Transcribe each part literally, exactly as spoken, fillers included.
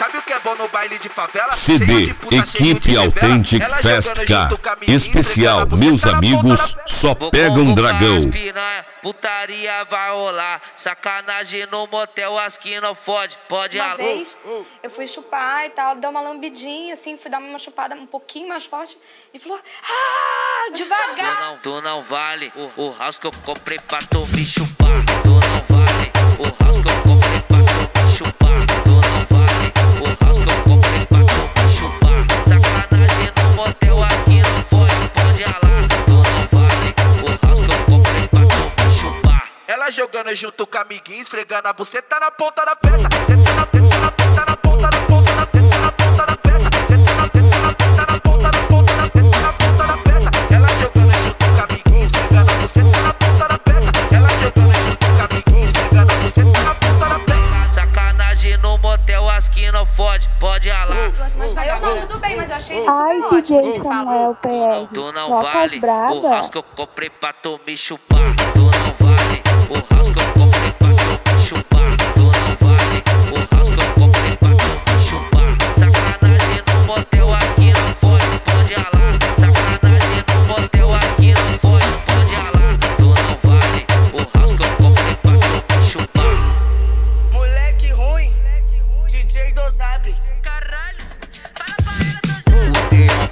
Sabe o que é bom no baile de favela? C D Equipe Authentic Fest K. Especial, meus amigos, só pegam dragão. Putaria vai rolar, sacanagem no motel, as que não fode, pode Uma alô. vez eu fui chupar e tal, deu uma lambidinha assim, fui dar uma chupada um pouquinho mais forte e falou: ah, devagar. Tu não, tu não vale o, o house que eu comprei pra tu me chupar. Tu não vale o house que eu comprei pra tu me chupar. Tu não vale o house que eu comprei pra tu me chupar. Sacanagem no motel, as que não fode, pode alar. Tu não vale o house que eu comprei pra tu me chupar. Ela jogando junto com amiguinho, esfregando a buceta na ponta da peça. Senta na teta, na teta, na ponta da ponta da teta, na ponta da peça. Senta na teta, na teta, na ponta da ponta da teta, na ponta da peça. Ela jogando junto com amiguinho, esfregando a buceta na ponta da peça. Ela jogando junto com amiguinho, esfregando a buceta na ponta da peça. Sacanagem no motel, as que não fode, pode alar. Aí eu não, tudo bem, mas eu achei ele Ai, super D J ótimo. Samuel P R, Tu não toca vale as braba. o house que eu comprei pra tu me chupar. Tu não vale o house que eu comprei pra tu me chupar. Tu não vale o house que eu comprei pra tu me chupar. Sacanagem no motel, as que não fode, pode alar. Sacanagem no motel, as que não fode, pode alar. Tu não vale o house que eu comprei pra tu me chupar. Moleque ruim, D J Dosabre. Caralho, fala pra ela,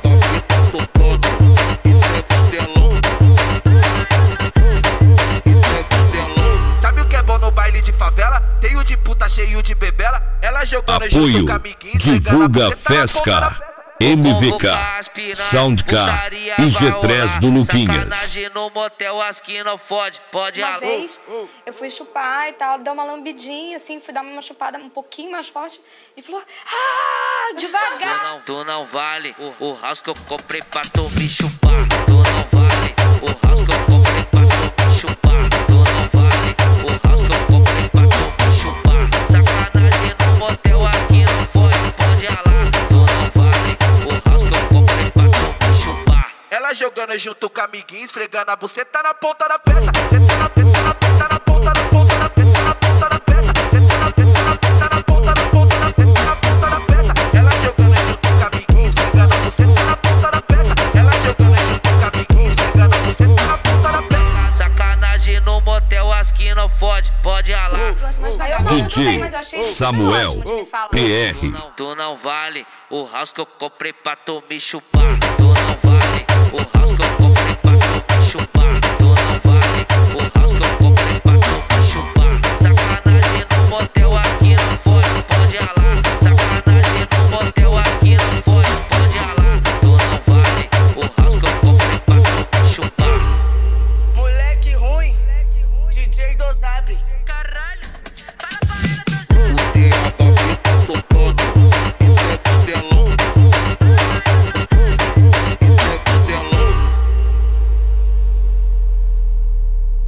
Sabe o que é bom no baile de favela? Tem o de puta cheio de bebela. Ela jogando junto Apoio, com amiguinho, esfregando a divulga buceta na ponta da Fesca, peça. M V K, Sound K e G três do Luquinhas. Sacanagem no motel, as que não fode, pode Uma alô. vez eu fui chupar e tal, deu uma lambidinha assim, fui dar uma chupada um pouquinho mais forte e falou: ah, Tu devagar. não, tu não vale o, o house que eu comprei pra tu me chupar. Tu não vale o house que eu comprei pra tu me chupar. Tu não vale o house que eu comprei pra tu me chupar. Sacanagem no motel, as que não fode, pode alar. Tu não vale o house que eu comprei pra tu me chupar. Ela jogando junto com amiguinho, esfregando a buceta na ponta da peça. Senta na teta, na teta, na ponta da ponta da teta, na ponta da peça. Senta na teta, na teta, na ponta da ponta da teta, na ponta da peça. Ela jogando junto com amiguinho, esfregando a buceta na ponta da peça. Ela jogando junto com amiguinho, esfregando a buceta na ponta da peça. Sacanagem no motel, as que não fode, pode alar. Aí eu não, tudo bem, mas eu D achei J ele super Samuel ótimo, ele fala. P Tu R. não, tu não vale o house que eu comprei pra tu me chupar. Tu não vale o house que eu comprei pra tu me chupar.